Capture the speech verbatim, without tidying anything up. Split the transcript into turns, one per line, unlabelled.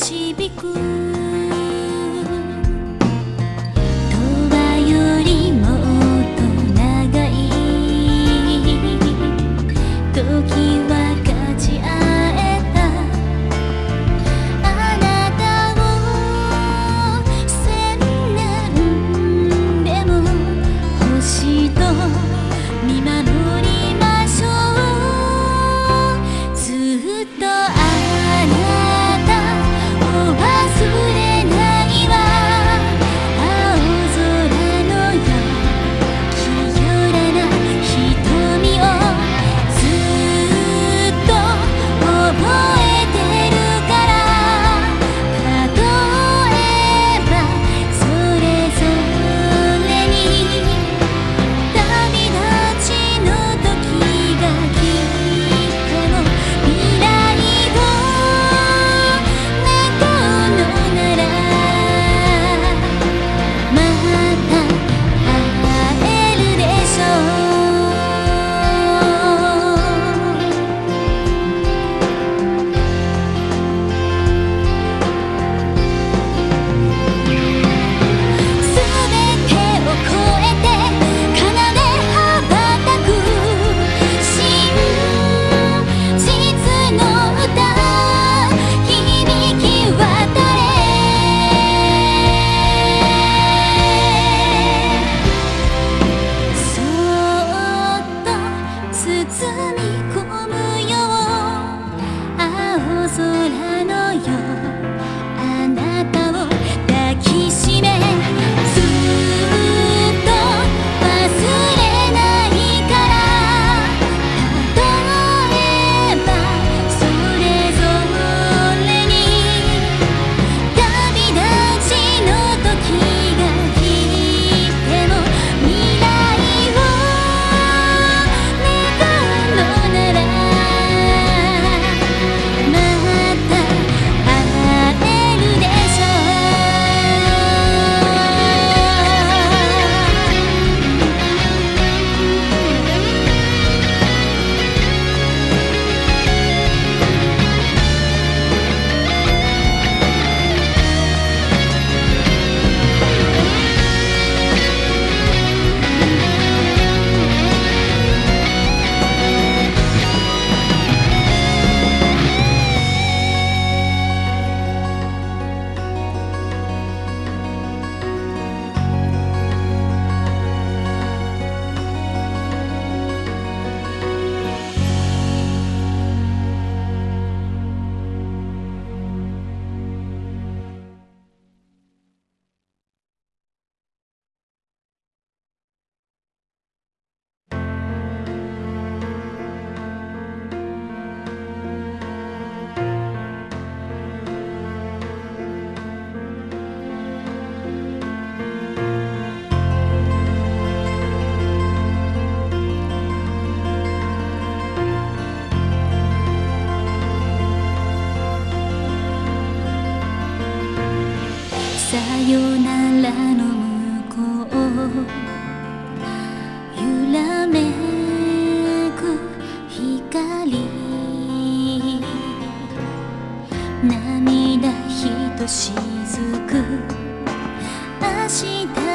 導く永遠よりもっと長い時は勝ち合えたあなたを千年でも星と見守りましょうずっとあなたを忘れないわ青空のよ清らな瞳をずっと覚えてるから例えばそれぞれに旅立ちの時が来ても未来を願うのならまた会えるでしょすべてを超えて奏で羽ばたく真実の歌響き渡れそっと包み込むよ青空のよあなたを抱きしめずっと忘れないから例えばそれぞれに旅立ちの時が来ても未来を願うのならまた会えるでしょさよならの向こう揺らめく光涙ひとしずく明日